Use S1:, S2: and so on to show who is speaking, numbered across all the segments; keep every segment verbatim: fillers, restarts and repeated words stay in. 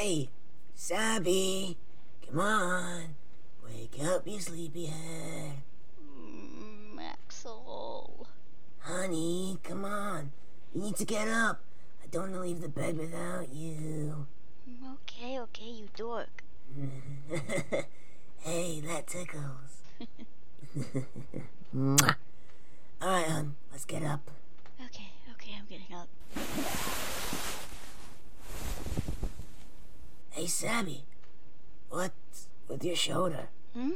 S1: Hey, Sabby, come on. Wake up, you sleepyhead.
S2: Mm, Maxwell.
S1: Honey, come on. You need to get up. I don't want to leave the bed without you.
S2: Okay, okay, you dork.
S1: Hey, that tickles. Mwah. Alright, hon, let's get up.
S2: Okay, okay, I'm getting up.
S1: Hey, Sabby, what's with your shoulder?
S2: Hmm?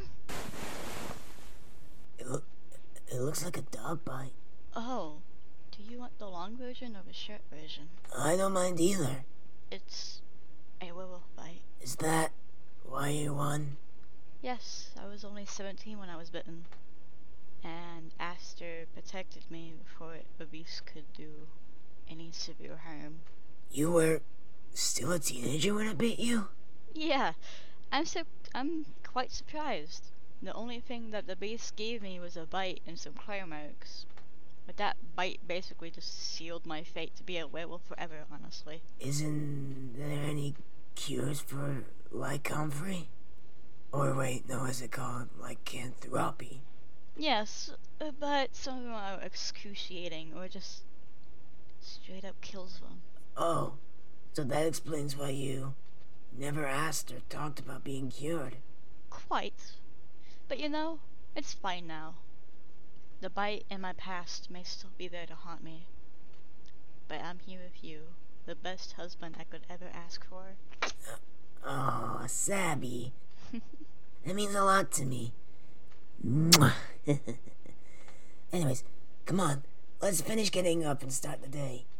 S1: It, lo- it looks like a dog bite.
S2: Oh, do you want the long version or the short version?
S1: I don't mind either.
S2: It's a werewolf bite.
S1: Is that why you won?
S2: Yes, I was only seventeen when I was bitten. And Aster protected me before the beast could do any severe harm.
S1: You were still a teenager when it bit you?
S2: Yeah, I'm so I'm quite surprised. The only thing that the beast gave me was a bite and some claw marks. But that bite basically just sealed my fate to be a werewolf forever, honestly.
S1: Isn't there any cures for lycanthropy? Or wait, no, is it called lycanthropy?
S2: Yes, uh, but some of them are excruciating or just straight up kills them.
S1: Oh, so that explains why you never asked or talked about being cured.
S2: Quite. But you know, it's fine now. The bite in my past may still be there to haunt me. But I'm here with you, the best husband I could ever ask for.
S1: Oh, Sabby. That means a lot to me. Mwah. Anyways, come on. Let's finish getting up and start the day.